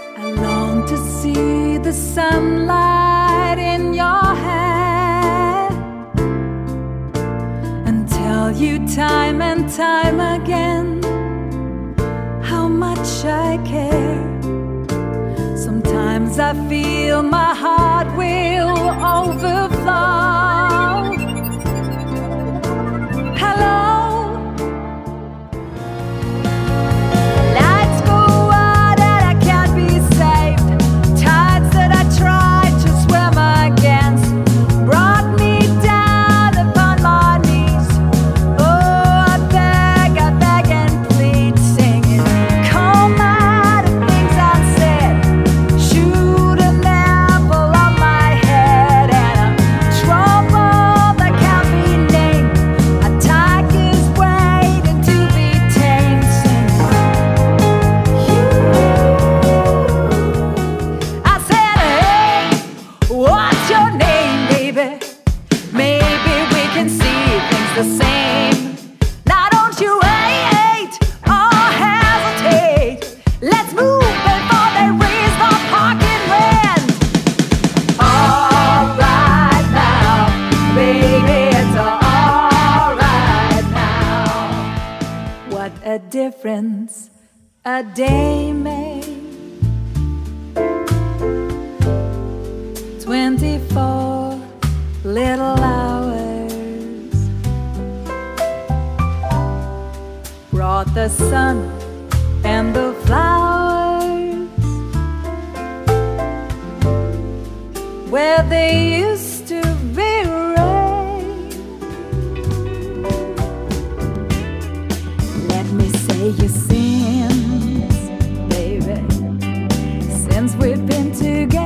I long to see the sunlight in your hair and tell you time and time again how much I care. Sometimes I feel my heart will overflow. Hello. Lights go out and I can't be saved. Tides that I tried to swim against brought me down upon my knees. Oh, I beg and plead, singing, come out of things unsaid. Shoot an apple on my head and a trouble that can't be named. A tiger's waiting to be tamed, singing, I said, hey, what's your name, baby? Maybe we can see things the same. Now don't you hate or hesitate. Let's move before they raise the parking rent. All right now, baby, it's all right now. What a difference a day made. 24 little hours brought the sun and the flowers where they used to be rain. Let me say your sins, baby, since we've been together.